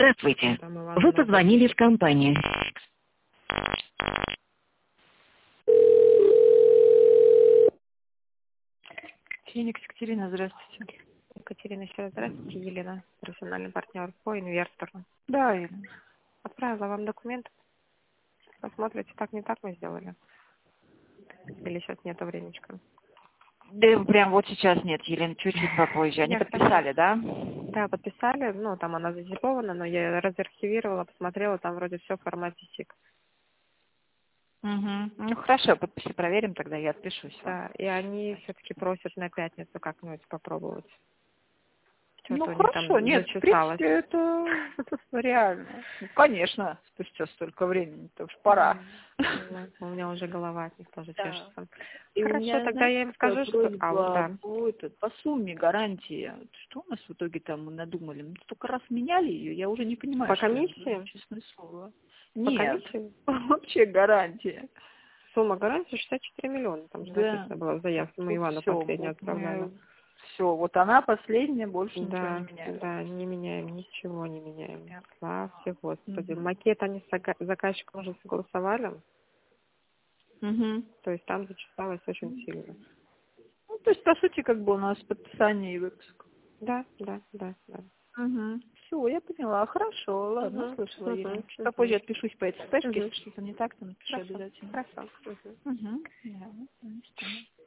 Здравствуйте. Там Вы позвонили в компанию. Феникс Екатерина, здравствуйте. Екатерина, еще раз здравствуйте. Елена, профессиональный партнер по инвестору. Да, Ирина. Отправила вам документ. Посмотрите, так не так мы сделали. Или сейчас нету времечка. Да, прям вот сейчас нет, Елена, чуть-чуть попозже. Они Я подписали, да? Да, подписали. Ну, там она зазипована, но я разархивировала, посмотрела, там вроде все в формате СИК. Угу. Ну хорошо, подписи проверим, тогда я отпишусь вам. Да, и они все-таки просят на пятницу как-нибудь попробовать. Ну Что-то у них хорошо, там нет, в зачесалось. принципе, это реально. Ну, конечно, спустя столько времени, то уж пора. У меня уже голова от них тоже Да. чешется. И у Хорошо, меня, тогда знаете, я им такая скажу, что... просьба да. по сумме гарантии. Что у нас в итоге там мы надумали? Мы столько раз меняли ее, я уже не понимаю, По что это, комиссии? честное слово. По Нет, комиссии? вообще гарантия. Сумма гарантии 64 миллиона. Там же Да. написано было в заявке. Мы Тут Ивану все, последнюю вот отправляли. все, вот она последняя, больше ничего не Да, меняется. да, не меняем, ничего не меняем. Нет. Слава тебе, Господи. Мгм. Макет они с заказчиком уже согласовали. Мгм. То есть там зачесалось очень сильно. Ну, то есть, по сути, как бы у нас подписание и выпуск. Да, да, да, да. Угу. Все, я поняла. Хорошо, ладно, Угу, услышала угу, я. Чуть угу. попозже отпишусь по этой спешке, Угу. если что-то не так, то напишу Хорошо, обязательно. хорошо. Угу. Угу. Да, ну,